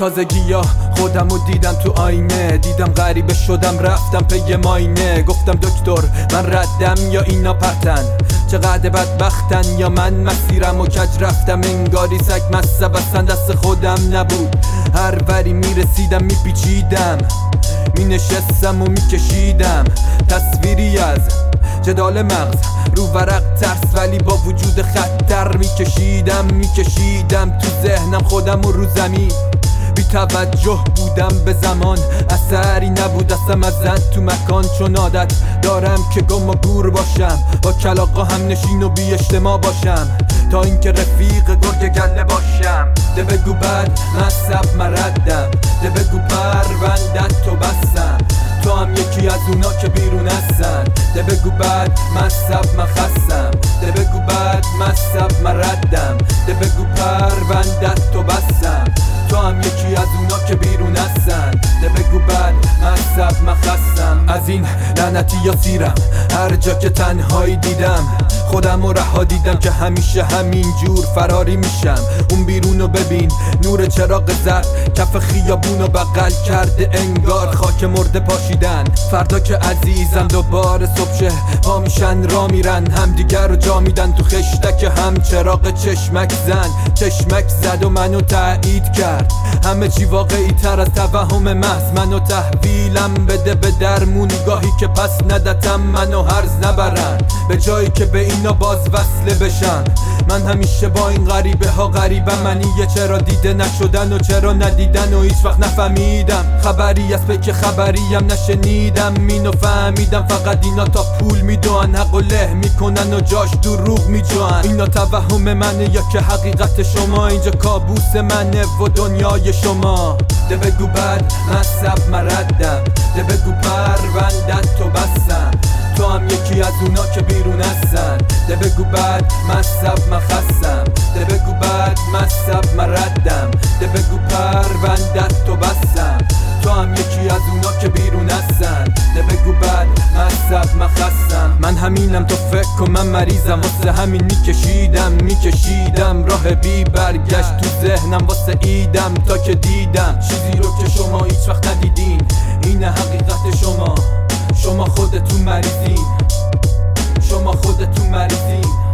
تازگی ها خودمو دیدم تو آینه، دیدم غریبه شدم رفتم پی ماینه. گفتم دکتر من ردم یا اینا پرتن، چقدر بدبختن یا من مسیرم و کج رفتم. انگاری سگ مصب اصلا دست خودم نبود، هر وری میرسیدم میپیچیدم، مینشستم و میکشیدم تصویری از جدال مغز رو ورق ترس، ولی با وجود خطر میکشیدم تو ذهنم خودم و رو زمین. بی توجه بودم به زمان، اثری نبود اصلا ازن تو مکان، چون عادت دارم که گم و گور باشم، با کلاغا هم نشین و بی اجتماع باشم، تا اینکه رفیق گرگ گله باشم. ده بگو بد مصب مردم، ده بگو پروندت تو بستم، تو هم یکی از اونا که بیرون هستن. ده بگو بد مصب مخستم، ده بگو بد مصب مردم، ده بگو پروندت تو بستم، تو هم یکی از اونا که بیرون هستن. ده بگو بد مصب مخستم. از این لعنتی یا سیرم هر جا که تنهایی دیدم، خودم و رها دیدم که همیشه همین جور فراری میشم. اون بیرونو ببین، نور چراغ زرد کف خیابونو بغل کرده، انگار خاک مرده پاشیدن. فردا که عزیزم دوباره صبح شه پا میشن را میرن، همدیگر رو جا میدن تو خشتک هم. چراغ چشمک زد و منو تایید کرد، همه چی واقعی تر از توهم محض. منو تحویلم بده به درمونگاهی که پس ندتم منو هرز نبرن، به جایی که به اینا باز وصله بشن. من همیشه با این غریبه ها غریبم، منیه چرا دیده نشدن و چرا ندیدن و هیچ وقت نفهمیدم. خبری از پیک خبریم نشنیدم، اینو فهمیدم فقط اینا تا پول میدوان، حق و له میکنن و جاش دروغ میجوان. اینا توهم منه یا که حقیقت شما؟ اینجا کابوس منه و دنیای شما. ده بگو بد مصب مردم، ده بگو پروندت تو بستم، تو هم یکی از اونا که بیرون هستن. ده بگو بد مصب مخستم، ده بگو بد مصب مردم، ده بگو پروندت تو بستم، تو هم یکی از اونا که بیرون هستن. ده بگو بد مصب مخستم. من همینم تو فکر کن من مریضم، واسه همین میکشیدم راه بی برگشت تو ذهنم واسه ایدم، تا که دیدم چیزی رو که شما هیچ وقت ندیدین. اینه حقیقت شما خودتون مریضین، شما خودتون مریضین.